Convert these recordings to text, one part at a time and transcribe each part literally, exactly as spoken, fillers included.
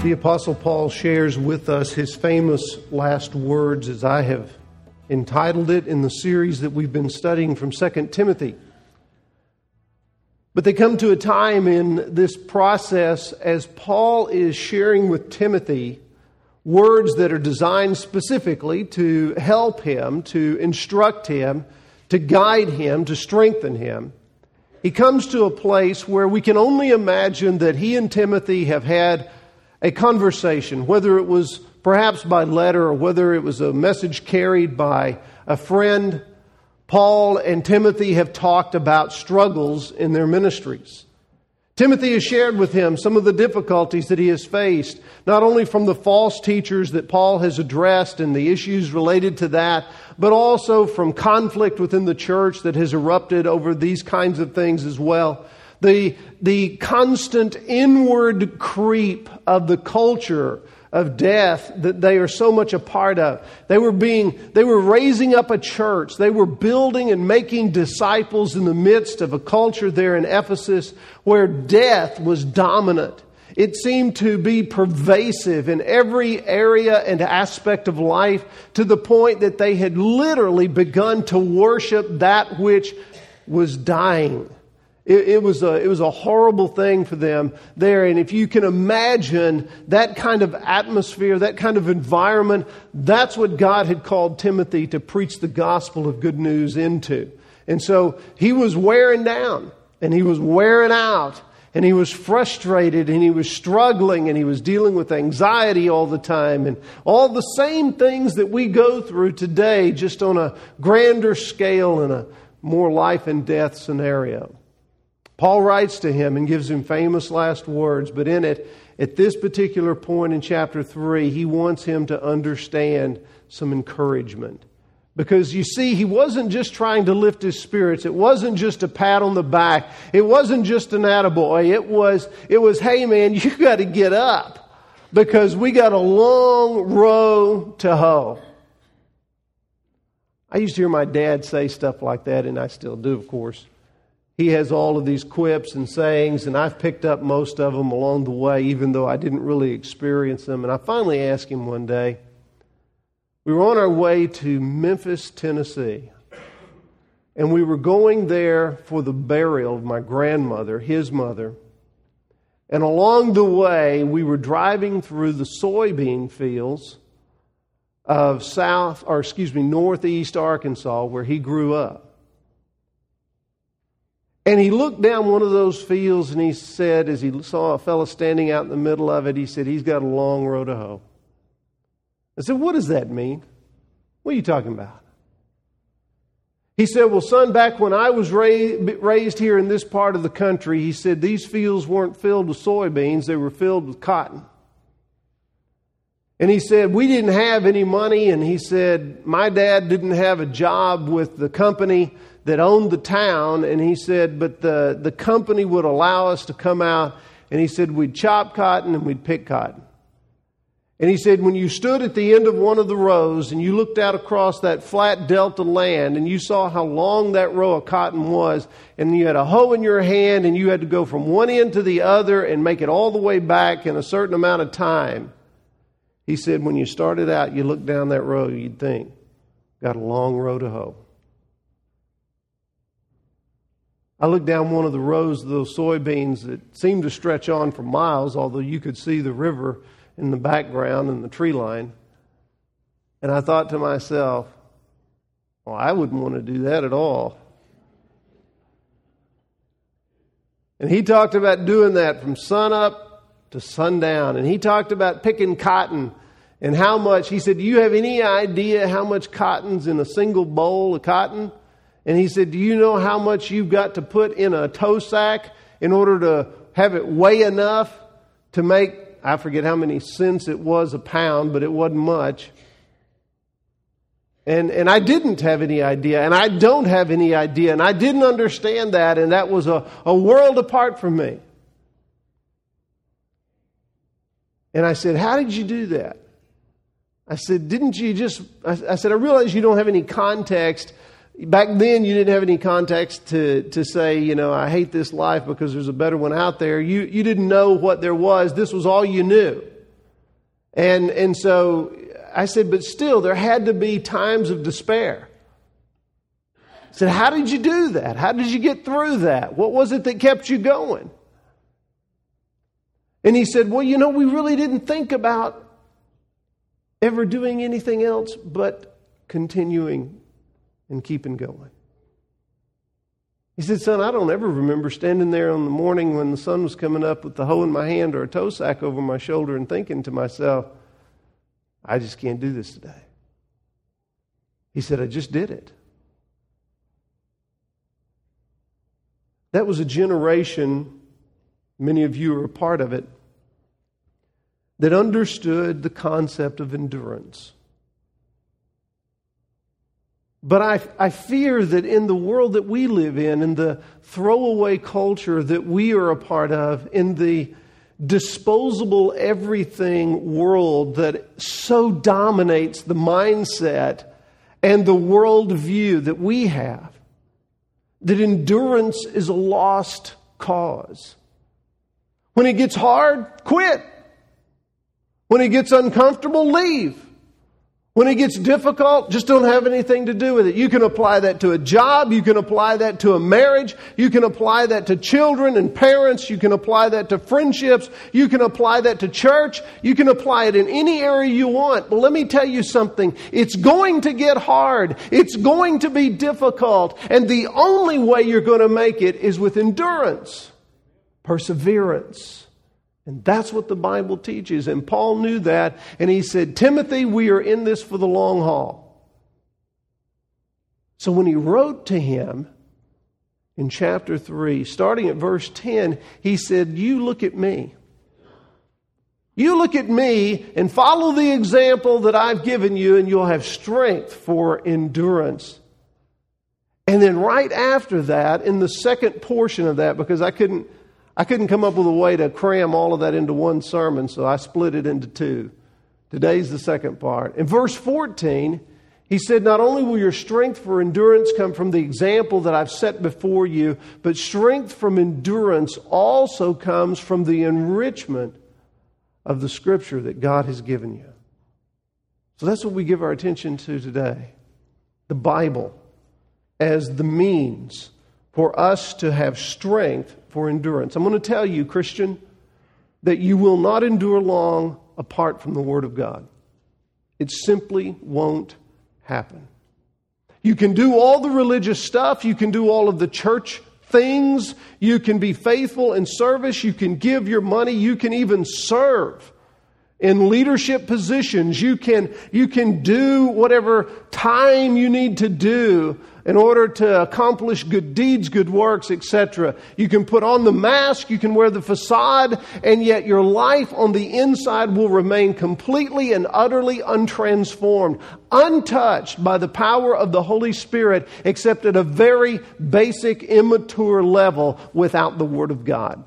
The Apostle Paul shares with us his famous last words, as I have entitled it in the series that we've been studying from Second Timothy. But they come to a time in this process as Paul is sharing with Timothy words that are designed specifically to help him, to instruct him, to guide him, to strengthen him. He comes to a place where we can only imagine that he and Timothy have had a conversation, whether it was perhaps by letter or whether it was a message carried by a friend. Paul and Timothy have talked about struggles in their ministries. Timothy has shared with him some of the difficulties that he has faced, not only from the false teachers that Paul has addressed and the issues related to that, but also from conflict within the church that has erupted over these kinds of things as well. The, the constant inward creep of the culture of death that they are so much a part of. They were being, they were raising up a church. They were building and making disciples in the midst of a culture there in Ephesus where death was dominant. It seemed to be pervasive in every area and aspect of life to the point that they had literally begun to worship that which was dying. It, it was a, it was a horrible thing for them there. And if you can imagine that kind of atmosphere, that kind of environment, that's what God had called Timothy to preach the gospel of good news into. And so he was wearing down and he was wearing out and he was frustrated and he was struggling and he was dealing with anxiety all the time and all the same things that we go through today, just on a grander scale and a more life and death scenario. Paul writes to him and gives him famous last words, but in it, at this particular point in chapter three, he wants him to understand some encouragement. Because you see, he wasn't just trying to lift his spirits. It wasn't just a pat on the back. It wasn't just an attaboy. It was, it was, hey man, you got to get up because we got a long row to hoe. I used to hear my dad say stuff like that, and I still do, of course. He has all of these quips and sayings, and I've picked up most of them along the way, even though I didn't really experience them. And I finally asked him one day, we were on our way to Memphis, Tennessee, and we were going there for the burial of my grandmother, his mother. And along the way, we were driving through the soybean fields of South, or excuse me, Northeast Arkansas, where he grew up. And he looked down one of those fields and he said, as he saw a fellow standing out in the middle of it, he said, he's got a long row to hoe. I said, what does that mean? What are you talking about? He said, well, son, back when I was raised here in this part of the country, he said, these fields weren't filled with soybeans, they were filled with cotton. And he said, we didn't have any money, and he said, my dad didn't have a job with the company that owned the town, and he said, but the, the company would allow us to come out, and he said, we'd chop cotton and we'd pick cotton. And he said, when you stood at the end of one of the rows and you looked out across that flat delta land and you saw how long that row of cotton was, and you had a hoe in your hand and you had to go from one end to the other and make it all the way back in a certain amount of time, he said, when you started out, you looked down that row, you'd think, got a long row to hoe. I looked down one of the rows of those soybeans that seemed to stretch on for miles, although you could see the river in the background and the tree line. And I thought to myself, well, I wouldn't want to do that at all. And he talked about doing that from sunup to sundown. And he talked about picking cotton and how much. He said, do you have any idea how much cotton's in a single bowl of cotton? And he said, do you know how much you've got to put in a tow sack in order to have it weigh enough to make, I forget how many cents it was a pound, but it wasn't much. And and I didn't have any idea, and I don't have any idea, and I didn't understand that, and that was a, a world apart from me. And I said, how did you do that? I said, didn't you just, I, I said, I realize you don't have any context. Back then, you didn't have any context to, to say, you know, I hate this life because there's a better one out there. You, you didn't know what there was. This was all you knew. And, and so I said, but still, there had to be times of despair. I said, how did you do that? How did you get through that? What was it that kept you going? And he said, well, you know, we really didn't think about ever doing anything else but continuing and keeping going. He said, son, I don't ever remember standing there on the morning when the sun was coming up with the hoe in my hand or a toe sack over my shoulder and thinking to myself, I just can't do this today. He said, I just did it. That was a generation, many of you are a part of it, that understood the concept of endurance. But I, I fear that in the world that we live in, in the throwaway culture that we are a part of, in the disposable everything world that so dominates the mindset and the worldview that we have, that endurance is a lost cause. When it gets hard, quit. When it gets uncomfortable, leave. When it gets difficult, just don't have anything to do with it. You can apply that to a job. You can apply that to a marriage. You can apply that to children and parents. You can apply that to friendships. You can apply that to church. You can apply it in any area you want. But let me tell you something. It's going to get hard. It's going to be difficult. And the only way you're going to make it is with endurance, perseverance. And that's what the Bible teaches. And Paul knew that. And he said, Timothy, we are in this for the long haul. So when he wrote to him in chapter three, starting at verse ten, he said, you look at me. You look at me and follow the example that I've given you, and you'll have strength for endurance. And then right after that, in the second portion of that, because I couldn't I couldn't come up with a way to cram all of that into one sermon, so I split it into two. Today's the second part. In verse fourteen, he said, not only will your strength for endurance come from the example that I've set before you, but strength from endurance also comes from the enrichment of the Scripture that God has given you. So that's what we give our attention to today. The Bible as the means for us to have strength for endurance. I'm going to tell you, Christian, that you will not endure long apart from the Word of God. It simply won't happen. You can do all the religious stuff. You can do all of the church things. You can be faithful in service. You can give your money. You can even serve in leadership positions. You can, you can do whatever time you need to do in order to accomplish good deeds, good works, et cetera. You can put on the mask, you can wear the facade, and yet your life on the inside will remain completely and utterly untransformed, untouched by the power of the Holy Spirit, except at a very basic, immature level without the Word of God.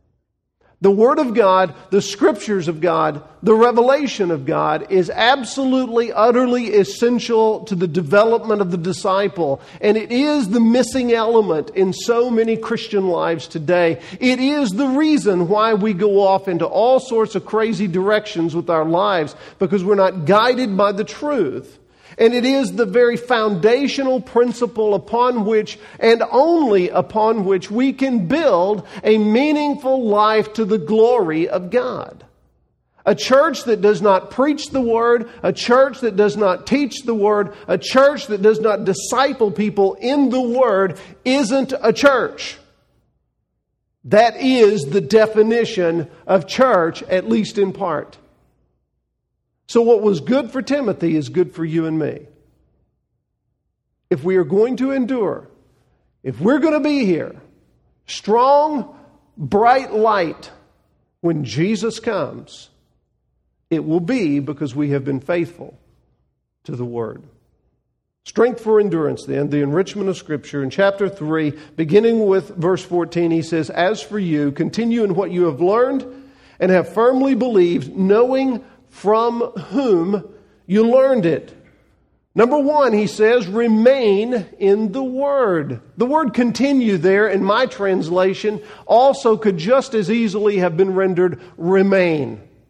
The Word of God, the Scriptures of God, the revelation of God is absolutely, utterly essential to the development of the disciple. And it is the missing element in so many Christian lives today. It is the reason why we go off into all sorts of crazy directions with our lives, because we're not guided by the truth. And it is the very foundational principle upon which, and only upon which, we can build a meaningful life to the glory of God. A church that does not preach the Word, a church that does not teach the Word, a church that does not disciple people in the Word isn't a church. That is the definition of church, at least in part. So what was good for Timothy is good for you and me. If we are going to endure, if we're going to be here, strong, bright light, when Jesus comes, it will be because we have been faithful to the Word. Strength for endurance, then, the enrichment of Scripture. In chapter three, beginning with verse fourteen, he says, as for you, continue in what you have learned and have firmly believed, knowing from whom you learned it. Number one, he says, remain in the Word. The word continue there in my translation also could just as easily have been rendered remain.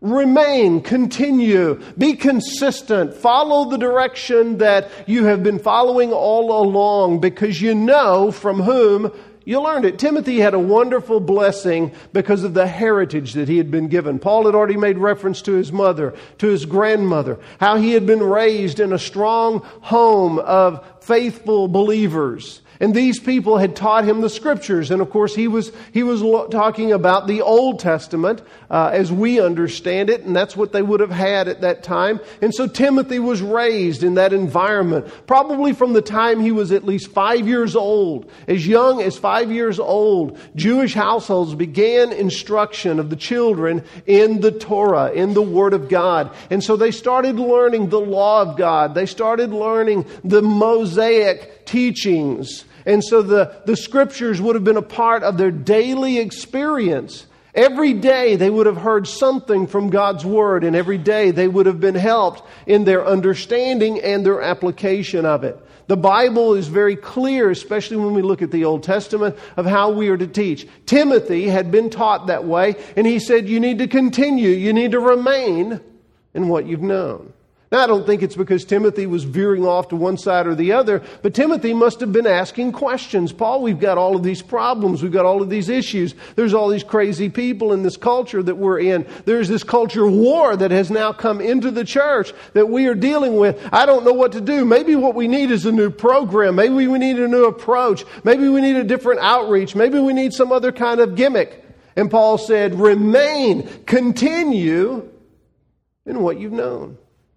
Remain, continue, be consistent, follow the direction that you have been following all along because you know from whom you learned it. Timothy had a wonderful blessing because of the heritage that he had been given. Paul had already made reference to his mother, to his grandmother, how he had been raised in a strong home of faithful believers. And these people had taught him the Scriptures. And of course, he was he was talking about the Old Testament uh, as we understand it. And that's what they would have had at that time. And so Timothy was raised in that environment, probably from the time he was at least five years old. As young as five years old, Jewish households began instruction of the children in the Torah, in the Word of God. And so they started learning the law of God. They started learning the Mosaic teachings. And so the, the Scriptures would have been a part of their daily experience. Every day they would have heard something from God's Word, and every day they would have been helped in their understanding and their application of it. The Bible is very clear, especially when we look at the Old Testament, of how we are to teach. Timothy had been taught that way, and he said, you need to continue, you need to remain in what you've known. Now, I don't think it's because Timothy was veering off to one side or the other, but Timothy must have been asking questions. Paul, we've got all of these problems. We've got all of these issues. There's all these crazy people in this culture that we're in. There's this culture war that has now come into the church that we are dealing with. I don't know what to do. Maybe what we need is a new program. Maybe we need a new approach. Maybe we need a different outreach. Maybe we need some other kind of gimmick. And Paul said, remain, continue in what you've known.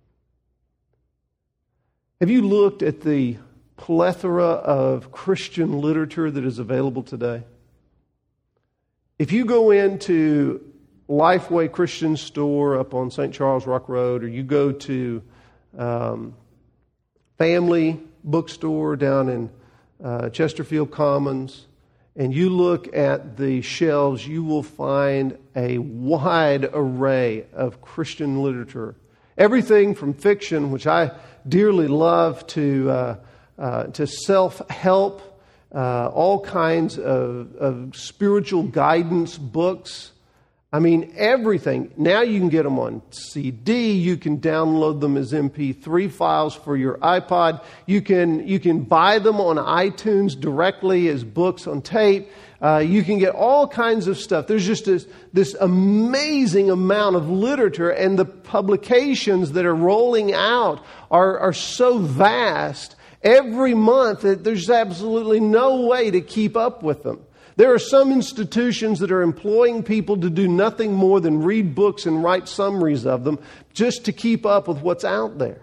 Have you looked at the plethora of Christian literature that is available today? If you go into Lifeway Christian Store up on Saint Charles Rock Road, or you go to um, Family Bookstore down in uh, Chesterfield Commons, and you look at the shelves, you will find a wide array of Christian literature. Everything from fiction, which I dearly love, to uh, uh, to self-help, uh, all kinds of, of spiritual guidance books. I mean, everything. Now you can get them on C D. You can download them as M P three files for your iPod. You can you can buy them on iTunes directly as books on tape. Uh, you can get all kinds of stuff. There's just this, this amazing amount of literature, and the publications that are rolling out are, are so vast every month that there's absolutely no way to keep up with them. There are some institutions that are employing people to do nothing more than read books and write summaries of them just to keep up with what's out there.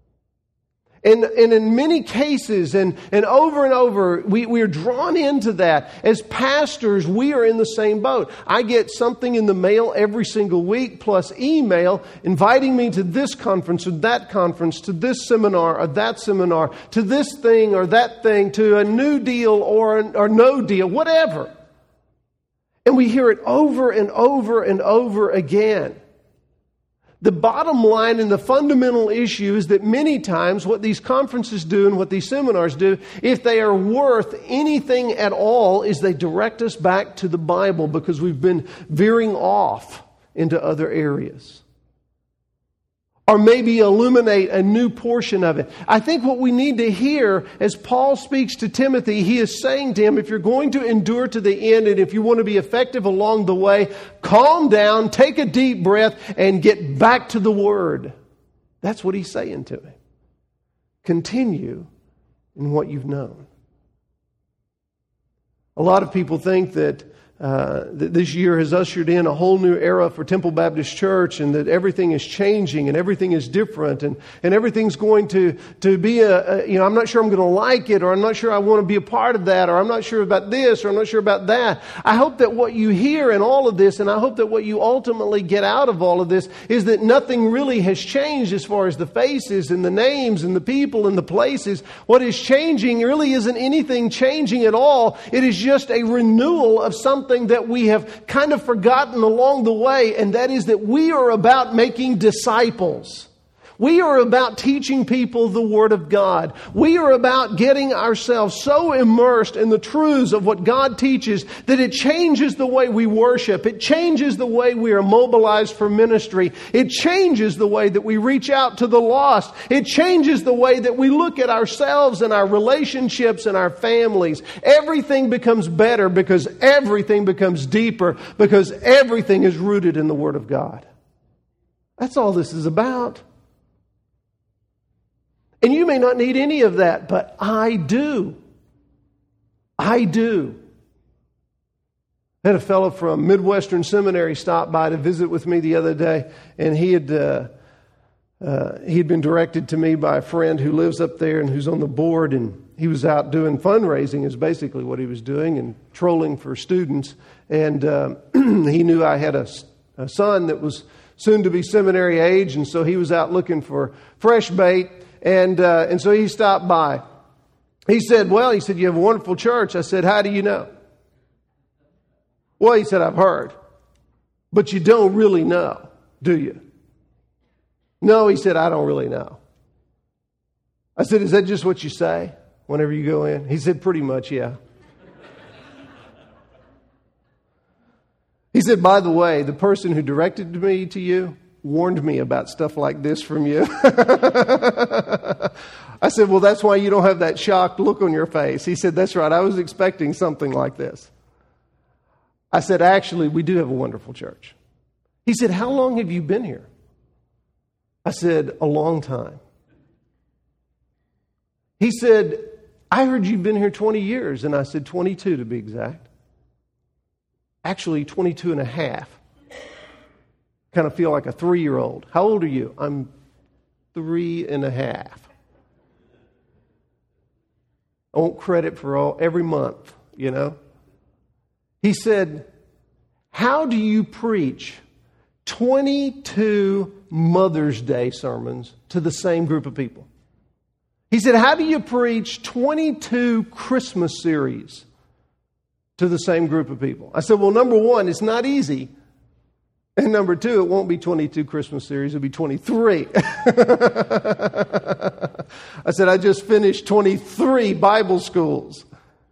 And, and in many cases, and, and over and over, we, we are drawn into that. As pastors, we are in the same boat. I get something in the mail every single week, plus email, inviting me to this conference or that conference, to this seminar or that seminar, to this thing or that thing, to a new deal or, or no deal, whatever. And we hear it over and over and over again. The bottom line and the fundamental issue is that many times what these conferences do and what these seminars do, if they are worth anything at all, is they direct us back to the Bible because we've been veering off into other areas. Or maybe illuminate a new portion of it. I think what we need to hear as Paul speaks to Timothy, he is saying to him, if you're going to endure to the end and if you want to be effective along the way, calm down, take a deep breath, and get back to the Word. That's what he's saying to him. Continue in what you've known. A lot of people think that Uh, that this year has ushered in a whole new era for Temple Baptist Church, and that everything is changing and everything is different, and, and everything's going to, to be a, a, you know, I'm not sure I'm going to like it, or I'm not sure I want to be a part of that, or I'm not sure about this, or I'm not sure about that. I hope that what you hear in all of this, and I hope that what you ultimately get out of all of this, is that nothing really has changed as far as the faces and the names and the people and the places. What is changing really isn't anything changing at all. It is just a renewal of something that we have kind of forgotten along the way, and that is that we are about making disciples. We are about teaching people the Word of God. We are about getting ourselves so immersed in the truths of what God teaches that it changes the way we worship. It changes the way we are mobilized for ministry. It changes the way that we reach out to the lost. It changes the way that we look at ourselves and our relationships and our families. Everything becomes better because everything becomes deeper because everything is rooted in the Word of God. That's all this is about. And you may not need any of that, but I do. I do. I had a fellow from Midwestern Seminary stop by to visit with me the other day, and he had uh, uh, he had been directed to me by a friend who lives up there and who's on the board, and he was out doing fundraising is basically what he was doing, and trolling for students. And uh, he knew I had a, a son that was soon to be seminary age, and so he was out looking for fresh bait. And uh, and so he stopped by. He said, well, he said, you have a wonderful church. I said, how do you know? Well, he said, I've heard. But you don't really know, do you? No, he said, I don't really know. I said, is that just what you say whenever you go in? He said, pretty much, yeah. He said, by the way, the person who directed me to you warned me about stuff like this from you. I said, well, that's why you don't have that shocked look on your face. He said, that's right. I was expecting something like this. I said, actually, we do have a wonderful church. He said, how long have you been here? I said, a long time. He said, I heard you've been here twenty years. And I said, twenty-two to be exact. Actually, twenty-two and a half. Kind of feel like a three-year-old. How old are you? I'm three and a half. I want credit for all every month, you know. He said, how do you preach twenty-two Mother's Day sermons to the same group of people? He said, how do you preach twenty-two Christmas series to the same group of people? I said, well, number one, it's not easy. And number two, it won't be twenty-two Christmas series, it'll be twenty-three. I said, I just finished twenty-three Bible schools.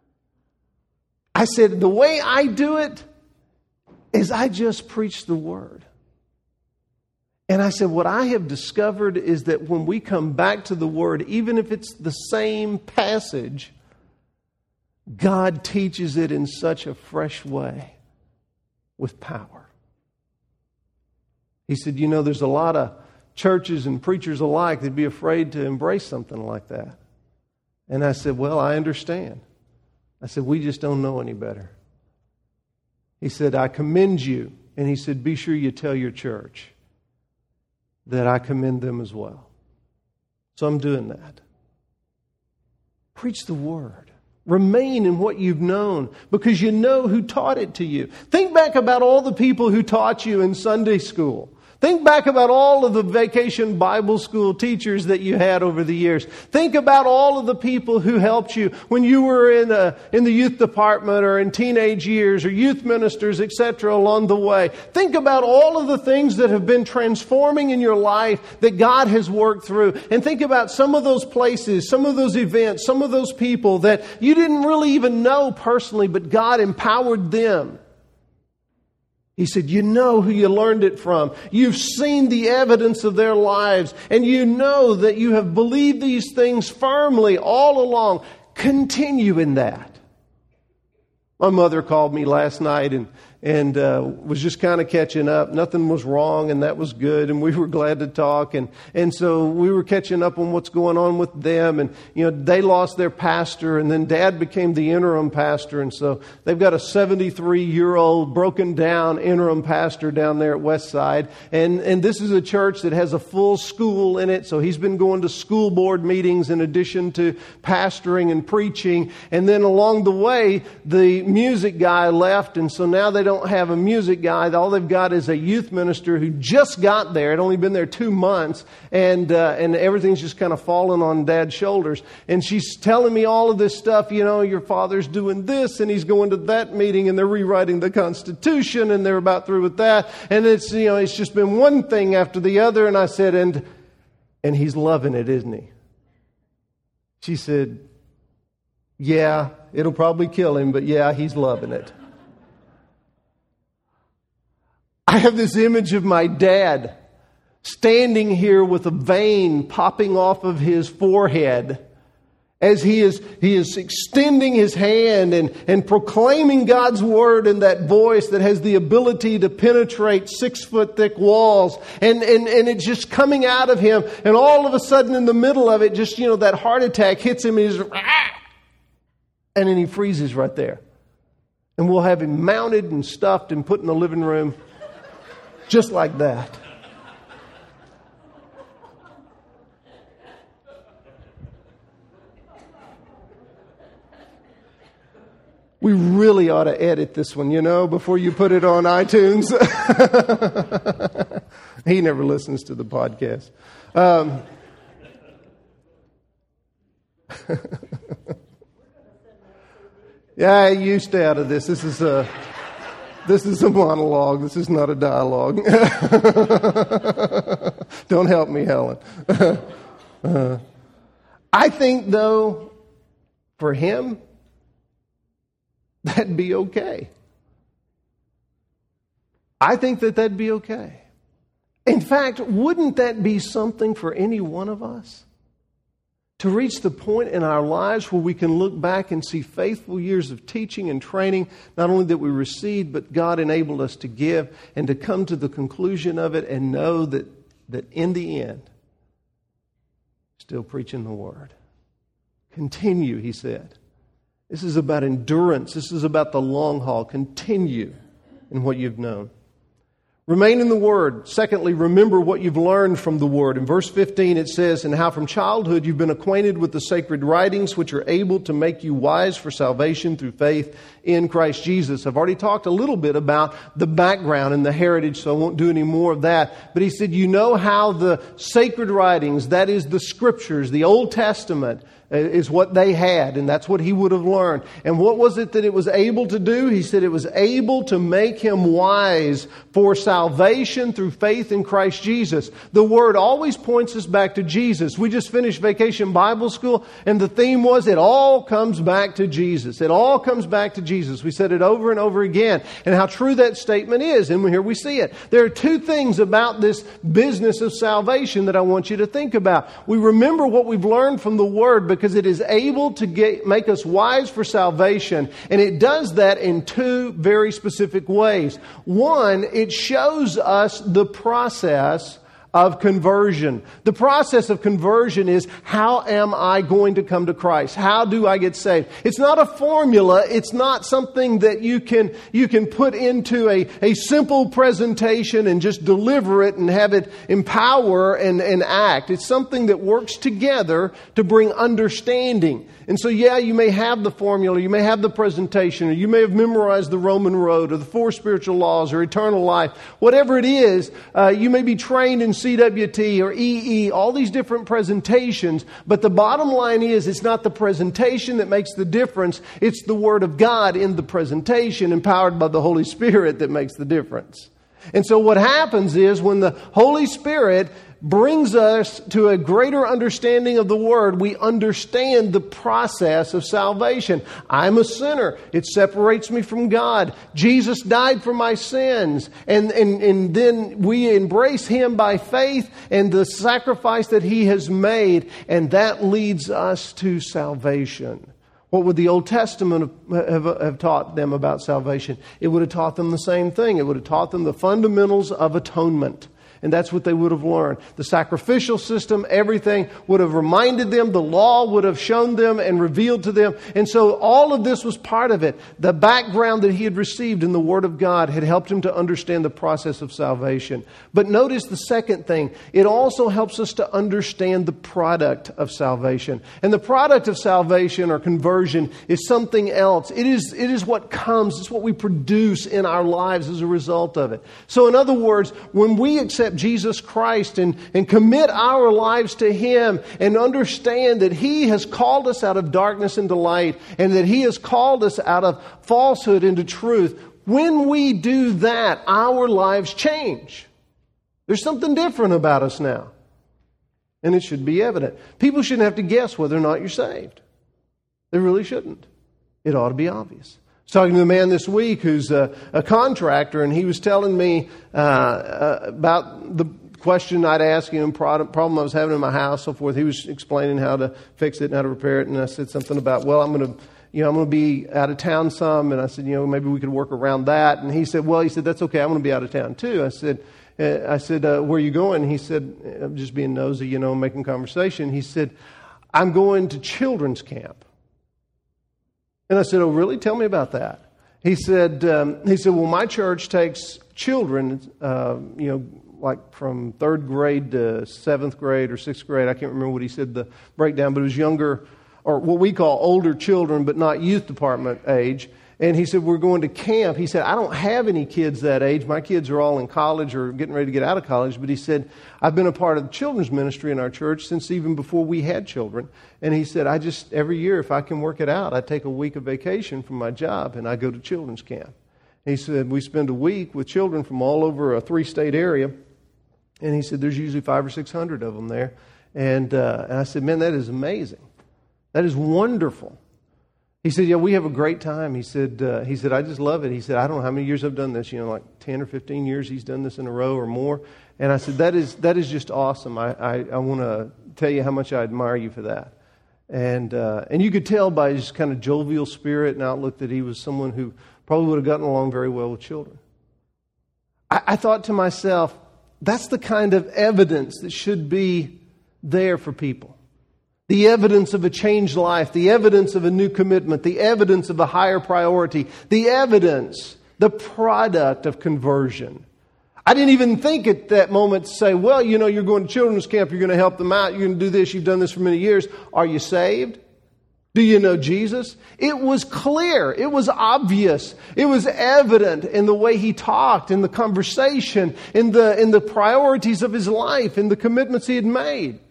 I said, the way I do it is I just preach the Word. And I said, what I have discovered is that when we come back to the Word, even if it's the same passage, God teaches it in such a fresh way with power. He said, you know, there's a lot of churches and preachers alike that'd be afraid to embrace something like that. And I said, well, I understand. I said, we just don't know any better. He said, I commend you. And he said, be sure you tell your church that I commend them as well. So I'm doing that. Preach the Word. Remain in what you've known because you know who taught it to you. Think back about all the people who taught you in Sunday school. Think back about all of the vacation Bible school teachers that you had over the years. Think about all of the people who helped you when you were in a, in the youth department or in teenage years or youth ministers, et cetera along the way. Think about all of the things that have been transforming in your life that God has worked through. And think about some of those places, some of those events, some of those people that you didn't really even know personally, but God empowered them. He said, you know who you learned it from. You've seen the evidence of their lives, and you know that you have believed these things firmly all along. Continue in that. My mother called me last night and and uh, was just kind of catching up. Nothing was wrong, and that was good, and we were glad to talk. And, and so we were catching up on what's going on with them. And, you know, they lost their pastor, and then Dad became the interim pastor. And so they've got a seventy-three-year-old broken down interim pastor down there at Westside. And, and this is a church that has a full school in it, so he's been going to school board meetings in addition to pastoring and preaching. And then along the way, the music guy left, and so now they don't don't have a music guy. All they've got is a youth minister who just got there. Had only been there two months, and uh, and everything's just kind of fallen on Dad's shoulders. And she's telling me all of this stuff. You know, your father's doing this, and he's going to that meeting, and they're rewriting the Constitution, and they're about through with that. And it's you know, it's just been one thing after the other. And I said, and And he's loving it, isn't he? She said, yeah, it'll probably kill him, but yeah, he's loving it. I have this image of my dad standing here with a vein popping off of his forehead as he is, he is extending his hand and, and proclaiming God's word in that voice that has the ability to penetrate six foot thick walls. And, and, and it's just coming out of him. And all of a sudden in the middle of it, just, you know, that heart attack hits him and he's, and then he freezes right there. And we'll have him mounted and stuffed and put in the living room just like that. We really ought to edit this one, you know, before you put it on iTunes. He never listens to the podcast. Um, yeah, you stay out of this. This is a this is a monologue. This is not a dialogue. Don't help me, Helen. uh, I think, though, for him, that'd be okay. I think that that'd be okay. In fact, wouldn't that be something for any one of us? To reach the point in our lives where we can look back and see faithful years of teaching and training, not only that we received, but God enabled us to give, and to come to the conclusion of it and know that, that in the end, still preaching the word. Continue, he said. This is about endurance. This is about the long haul. Continue in what you've known. Remain in the Word. Secondly, remember what you've learned from the Word. In verse fifteen it says, and how from childhood you've been acquainted with the sacred writings which are able to make you wise for salvation through faith in Christ Jesus. I've already talked a little bit about the background and the heritage, so I won't do any more of that. But he said, you know how the sacred writings, that is the Scriptures, the Old Testament, is what they had, and that's what he would have learned. And what was it that it was able to do? He said it was able to make him wise for salvation through faith in Christ Jesus. The Word always points us back to Jesus. We just finished Vacation Bible School, and the theme was it all comes back to Jesus. It all comes back to Jesus. We said it over and over again, and how true that statement is, and here we see it. There are two things about this business of salvation that I want you to think about. We remember what we've learned from the Word, because because it is able to get, make us wise for salvation. And it does that in two very specific ways. One, it shows us the process of conversion. The process of conversion is, how am I going to come to Christ? How do I get saved? It's not a formula. It's not something that you can you can put into a, a simple presentation and just deliver it and have it empower and, and act. It's something that works together to bring understanding. And so, yeah, you may have the formula, you may have the presentation, or you may have memorized the Roman road or the four spiritual laws or eternal life. Whatever it is, uh, you may be trained in C W T or E E, all these different presentations. But the bottom line is, it's not the presentation that makes the difference. It's the Word of God in the presentation, empowered by the Holy Spirit, that makes the difference. And so what happens is, when the Holy Spirit brings us to a greater understanding of the Word, we understand the process of salvation. I'm a sinner. It separates me from God. Jesus died for my sins. And, and, and then we embrace Him by faith and the sacrifice that He has made. And that leads us to salvation. What would the Old Testament have, have taught them about salvation? It would have taught them the same thing. It would have taught them the fundamentals of atonement. And that's what they would have learned. The sacrificial system, everything would have reminded them. The law would have shown them and revealed to them. And so all of this was part of it. The background that he had received in the Word of God had helped him to understand the process of salvation. But notice the second thing. It also helps us to understand the product of salvation. And the product of salvation or conversion is something else. It is, it is what comes. It's what we produce in our lives as a result of it. So in other words, when we accept Jesus Christ and, and commit our lives to Him and understand that He has called us out of darkness into light and that He has called us out of falsehood into truth, when we do that, our lives change. There's something different about us now. And it should be evident. People shouldn't have to guess whether or not you're saved. They really shouldn't. It ought to be obvious. I was talking to a man this week who's a, a contractor, and he was telling me uh, uh, about the question I'd ask him, problem I was having in my house, so forth. He was explaining how to fix it and how to repair it, and I said something about, well, I'm going to, you know, I'm going to be out of town some, and I said, you know, maybe we could work around that. And he said, well, he said, that's okay, I'm going to be out of town too. I said, uh, I said, uh, where are you going? He said, I'm just being nosy, you know, making conversation. He said, I'm going to children's camp. And I said, oh, really? Tell me about that. He said, um, he said, well, my church takes children, uh, you know, like from third grade to seventh grade or sixth grade. I can't remember what he said, the breakdown, but it was younger, or what we call older children, but not youth department age. And he said, we're going to camp. He said, I don't have any kids that age. My kids are all in college or getting ready to get out of college. But he said, I've been a part of the children's ministry in our church since even before we had children. And he said, I just, every year, if I can work it out, I take a week of vacation from my job and I go to children's camp. He said, we spend a week with children from all over a three-state area. And he said, there's usually five or six hundred of them there. And, uh, and I said, man, that is amazing. That is wonderful. He said, yeah, we have a great time. He said, uh, he said, I just love it. He said, I don't know how many years I've done this, you know, like ten or fifteen years he's done this in a row or more. And I said, that is that is just awesome. I, I, I want to tell you how much I admire you for that. And uh, and you could tell by his kind of jovial spirit and outlook that he was someone who probably would have gotten along very well with children. I, I thought to myself, that's the kind of evidence that should be there for people. The evidence of a changed life, the evidence of a new commitment, the evidence of a higher priority, the evidence, the product of conversion. I didn't even think at that moment to say, well, you know, you're going to children's camp, you're going to help them out, you're going to do this, you've done this for many years. Are you saved? Do you know Jesus? It was clear. It was obvious. It was evident in the way he talked, in the conversation, in the, in the priorities of his life, in the commitments he had made.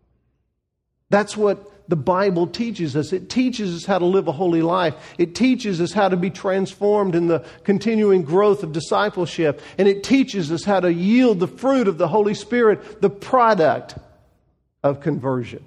That's what the Bible teaches us. It teaches us how to live a holy life. It teaches us how to be transformed in the continuing growth of discipleship. And it teaches us how to yield the fruit of the Holy Spirit, the product of conversion.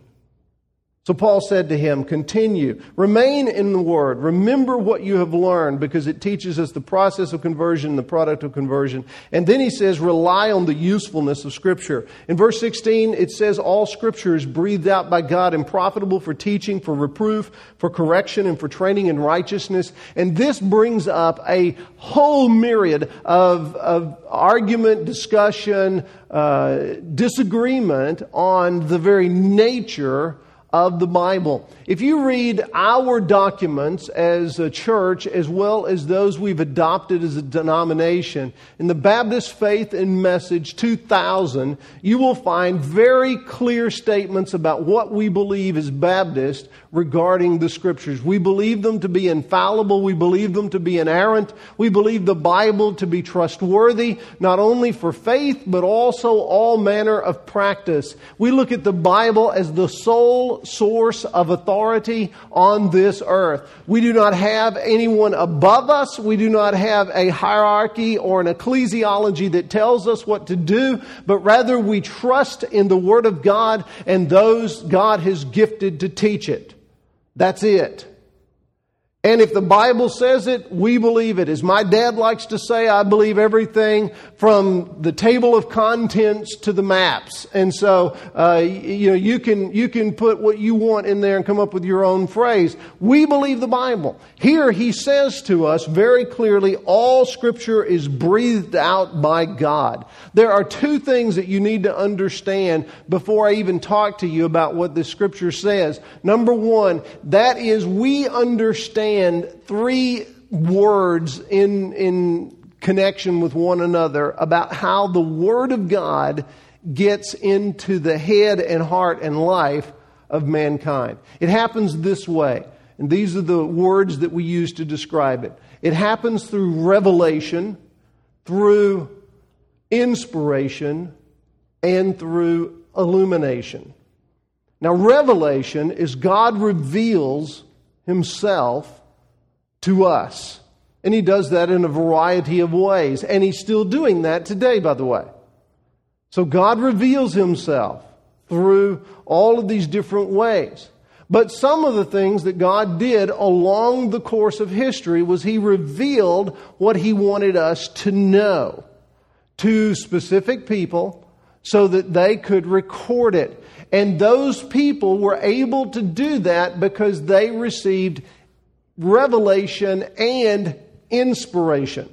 So Paul said to him, continue, remain in the Word, remember what you have learned, because it teaches us the process of conversion, the product of conversion. And then he says, rely on the usefulness of Scripture. In verse sixteen, it says, all Scripture is breathed out by God and profitable for teaching, for reproof, for correction, and for training in righteousness. And this brings up a whole myriad of, of argument, discussion, uh, disagreement on the very nature of the Bible. If you read our documents as a church, as well as those we've adopted as a denomination, in the Baptist Faith and Message two thousand, you will find very clear statements about what we believe as Baptists regarding the Scriptures. We believe them to be infallible. We believe them to be inerrant. We believe the Bible to be trustworthy, not only for faith, but also all manner of practice. We look at the Bible as the sole source of authority on this earth. We do not have anyone above us. We do not have a hierarchy or an ecclesiology that tells us what to do, but rather we trust in the Word of God and those God has gifted to teach it. That's it. And if the Bible says it, we believe it. As my dad likes to say, I believe everything from the table of contents to the maps. And so, uh, you know, you can, you can put what you want in there and come up with your own phrase. We believe the Bible. Here he says to us very clearly, all Scripture is breathed out by God. There are two things that you need to understand before I even talk to you about what the Scripture says. Number one, that is we understand three words in, in connection with one another about how the Word of God gets into the head and heart and life of mankind. It happens this way, and these are the words that we use to describe it. It happens through revelation, through inspiration, and through illumination. Now, revelation is God reveals Himself to us. And He does that in a variety of ways. And He's still doing that today, by the way. So God reveals Himself. through all of these different ways. But some of the things that God did along the course of history was He revealed what He wanted us to know to specific people so that they could record it. And those people were able to do that because they received revelation and inspiration.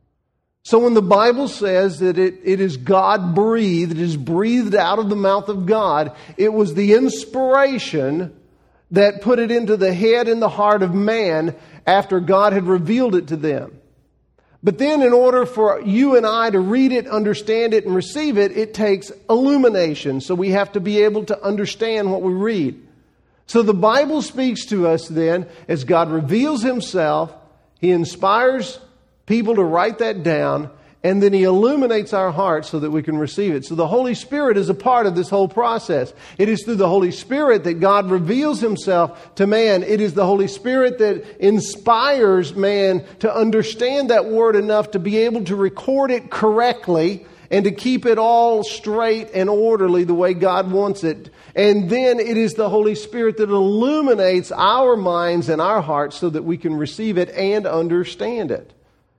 So when the Bible says that it, it is God-breathed, it is breathed out of the mouth of God, it was the inspiration that put it into the head and the heart of man after God had revealed it to them. But then in order for you and I to read it, understand it, and receive it, it takes illumination. So we have to be able to understand what we read. So the Bible speaks to us then as God reveals Himself. He inspires people to write that down, and then He illuminates our hearts so that we can receive it. So the Holy Spirit is a part of this whole process. It is through the Holy Spirit that God reveals Himself to man. It is the Holy Spirit that inspires man to understand that Word enough to be able to record it correctly and to keep it all straight and orderly the way God wants it. And then it is the Holy Spirit that illuminates our minds and our hearts so that we can receive it and understand it.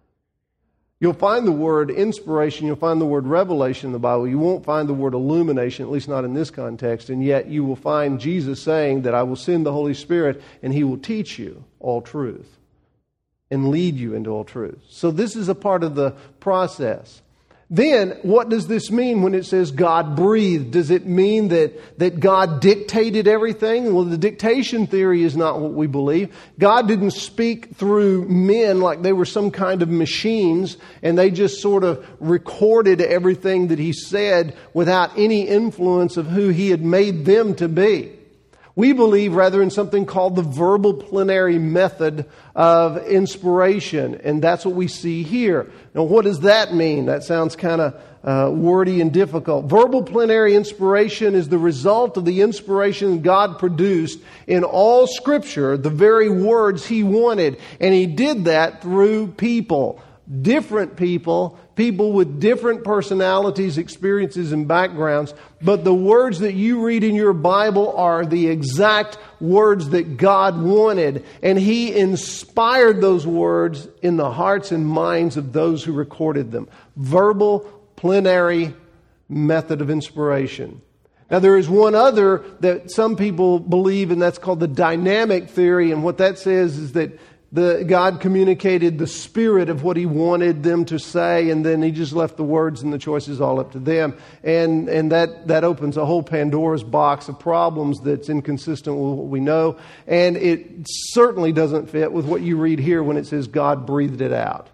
You'll find the word inspiration, you'll find the word revelation in the Bible. You won't find the word illumination, at least not in this context. And yet you will find Jesus saying that I will send the Holy Spirit and He will teach you all truth and lead you into all truth. So this is a part of the process. Then, what does this mean when it says God breathed? Does it mean that, that God dictated everything? Well, the dictation theory is not what we believe. God didn't speak through men like they were some kind of machines and they just sort of recorded everything that He said without any influence of who He had made them to be. We believe rather in something called the verbal plenary method of inspiration, and that's what we see here. Now, what does that mean? That sounds kind of uh, wordy and difficult. Verbal plenary inspiration is the result of the inspiration God produced in all Scripture, the very words He wanted, and He did that through people. Different people, people with different personalities, experiences, and backgrounds. But the words that you read in your Bible are the exact words that God wanted. And He inspired those words in the hearts and minds of those who recorded them. Verbal plenary method of inspiration. Now, there is one other that some people believe, and that's called the dynamic theory. And what that says is that The, God communicated the spirit of what He wanted them to say, and then He just left the words and the choices all up to them. And, and that, that opens a whole Pandora's box of problems that's inconsistent with what we know. And it certainly doesn't fit with what you read here when it says God breathed it out.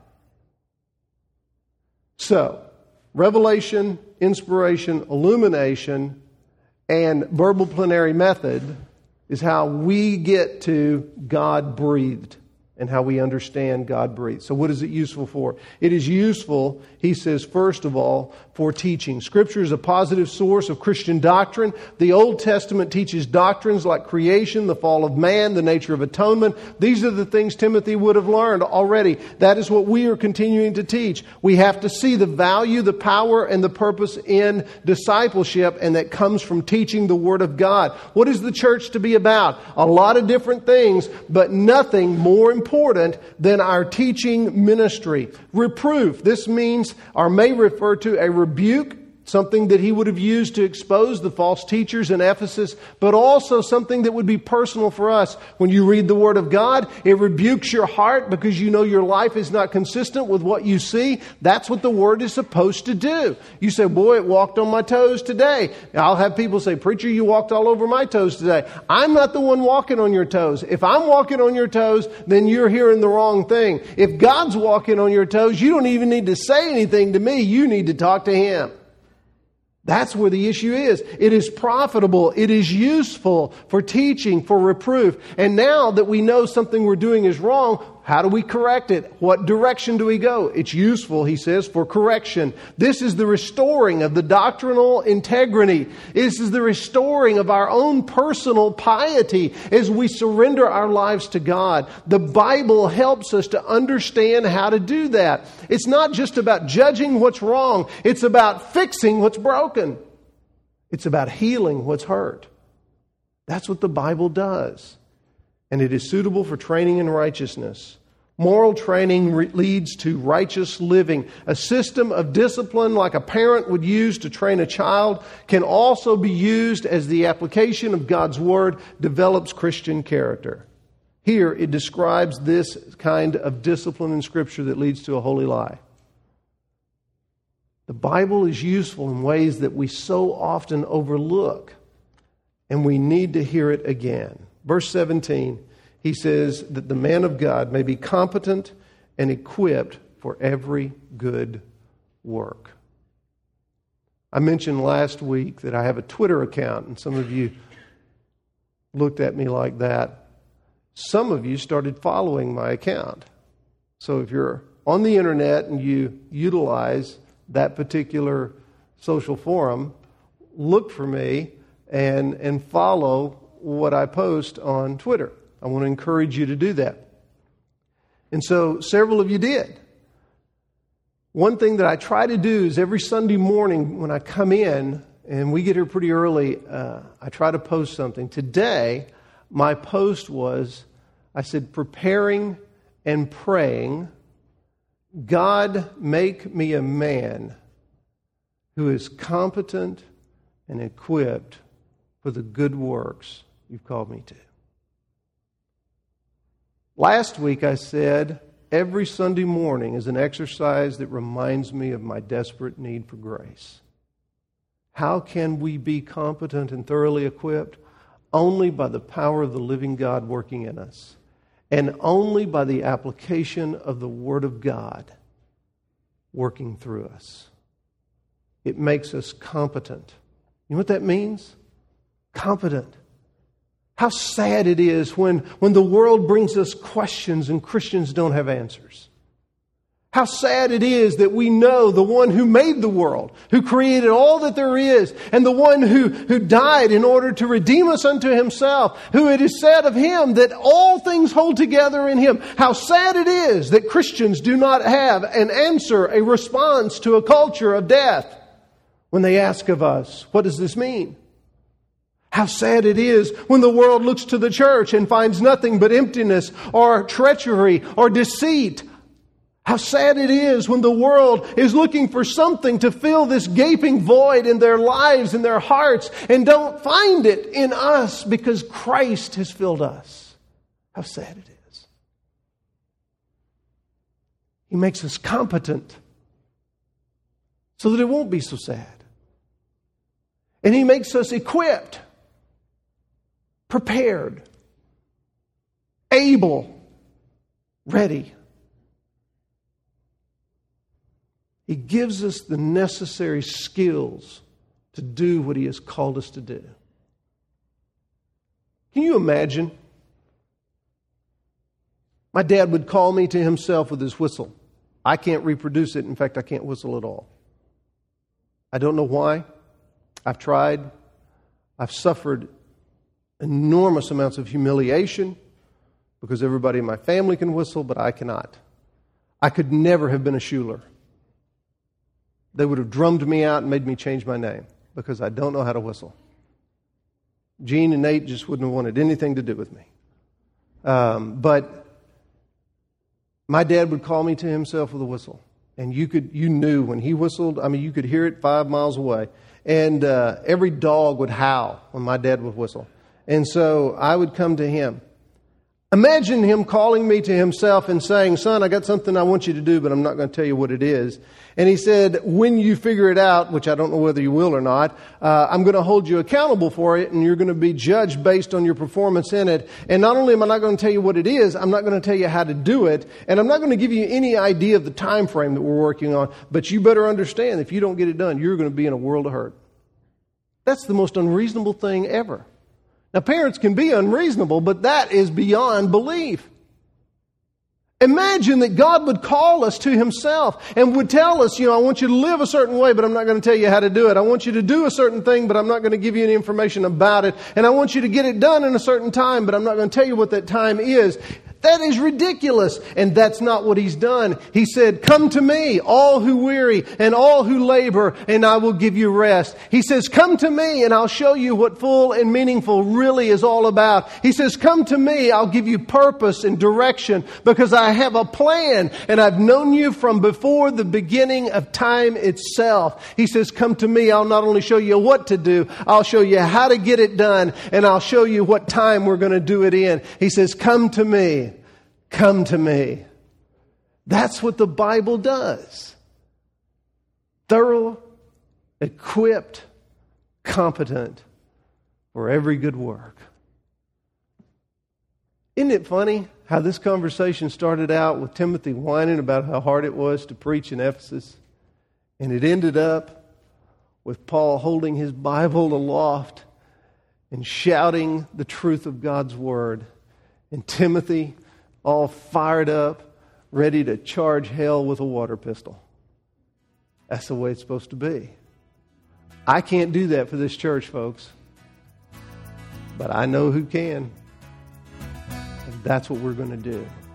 So, revelation, inspiration, illumination, and verbal plenary method is how we get to God breathed. And how we understand God breathed. So what is it useful for? It is useful, he says, first of all, for teaching. Scripture is a positive source of Christian doctrine. The Old Testament teaches doctrines like creation, the fall of man, the nature of atonement. These are the things Timothy would have learned already. That is what we are continuing to teach. We have to see the value, the power, and the purpose in discipleship, and that comes from teaching the Word of God. What is the church to be about? A lot of different things, but nothing more important important than our teaching ministry. Reproof. This means or may refer to a rebuke, something that he would have used to expose the false teachers in Ephesus, but also something that would be personal for us. When you read the Word of God, it rebukes your heart because you know your life is not consistent with what you see. That's what the Word is supposed to do. You say, boy, it walked on my toes today. I'll have people say, preacher, you walked all over my toes today. I'm not the one walking on your toes. If I'm walking on your toes, then you're hearing the wrong thing. If God's walking on your toes, you don't even need to say anything to me. You need to talk to Him. That's where the issue is. It is profitable. It is useful for teaching, for reproof. And now that we know something we're doing is wrong, how do we correct it? What direction do we go? It's useful, he says, for correction. This is the restoring of the doctrinal integrity. This is the restoring of our own personal piety as we surrender our lives to God. The Bible helps us to understand how to do that. It's not just about judging what's wrong. It's about fixing what's broken. It's about healing what's hurt. That's what the Bible does. And it is suitable for training in righteousness. Moral training re- leads to righteous living. A system of discipline like a parent would use to train a child can also be used as the application of God's Word develops Christian character. Here it describes this kind of discipline in Scripture that leads to a holy life. The Bible is useful in ways that we so often overlook, and we need to hear it again. Verse seventeen, he says that the man of God may be competent and equipped for every good work. I mentioned last week that I have a Twitter account, and some of you looked at me like that. Some of you started following my account. So if you're on the internet and you utilize that particular social forum, look for me and, and follow what I post on Twitter. I want to encourage you to do that. And so several of you did. One thing that I try to do is every Sunday morning when I come in, and we get here pretty early, uh, I try to post something. Today, my post was, I said, preparing and praying, God, make me a man who is competent and equipped for the good works you've called me to. Last week I said, every Sunday morning is an exercise that reminds me of my desperate need for grace. How can we be competent and thoroughly equipped? Only by the power of the living God working in us. And only by the application of the Word of God working through us. It makes us competent. You know what that means? Competent. How sad it is when, when the world brings us questions and Christians don't have answers. How sad it is that we know the one who made the world, who created all that there is, and the one who, who died in order to redeem us unto Himself, who it is said of Him that all things hold together in Him. How sad it is that Christians do not have an answer, a response to a culture of death when they ask of us, what does this mean? How sad it is when the world looks to the church and finds nothing but emptiness or treachery or deceit. How sad it is when the world is looking for something to fill this gaping void in their lives and their hearts and don't find it in us because Christ has filled us. How sad it is. He makes us competent so that it won't be so sad. And He makes us equipped, prepared, able, ready. He gives us the necessary skills to do what He has called us to do. Can you imagine? My dad would call me to himself with his whistle. I can't reproduce it. In fact, I can't whistle at all. I don't know why. I've tried. I've suffered enormous amounts of humiliation because everybody in my family can whistle, but I cannot. I could never have been a Schuler. They would have drummed me out and made me change my name because I don't know how to whistle. Gene and Nate just wouldn't have wanted anything to do with me. Um, but my dad would call me to himself with a whistle. And you could, you knew when he whistled, I mean, you could hear it five miles away. And uh, every dog would howl when my dad would whistle. And so I would come to him. Imagine him calling me to himself and saying, son, I got something I want you to do, but I'm not going to tell you what it is. And he said, when you figure it out, which I don't know whether you will or not, uh, I'm going to hold you accountable for it, and you're going to be judged based on your performance in it. And not only am I not going to tell you what it is, I'm not going to tell you how to do it, and I'm not going to give you any idea of the time frame that we're working on, but you better understand, if you don't get it done, you're going to be in a world of hurt. That's the most unreasonable thing ever. Now, parents can be unreasonable, but that is beyond belief. Imagine that God would call us to Himself and would tell us, you know, I want you to live a certain way, but I'm not going to tell you how to do it. I want you to do a certain thing, but I'm not going to give you any information about it. And I want you to get it done in a certain time, but I'm not going to tell you what that time is. That is ridiculous. And that's not what He's done. He said, come to me, all who weary and all who labor, and I will give you rest. He says, come to me and I'll show you what full and meaningful really is all about. He says, come to me, I'll give you purpose and direction because I have a plan and I've known you from before the beginning of time itself. He says, come to me, I'll not only show you what to do, I'll show you how to get it done, and I'll show you what time we're going to do it in. He says, come to me, come to me. That's what the Bible does. Thorough, equipped, competent for every good work. Isn't it funny how this conversation started out with Timothy whining about how hard it was to preach in Ephesus, and it ended up with Paul holding his Bible aloft and shouting the truth of God's Word, and Timothy all fired up, ready to charge hell with a water pistol. That's the way it's supposed to be. I can't do that for this church, folks, but I know who can, and that's what we're going to do.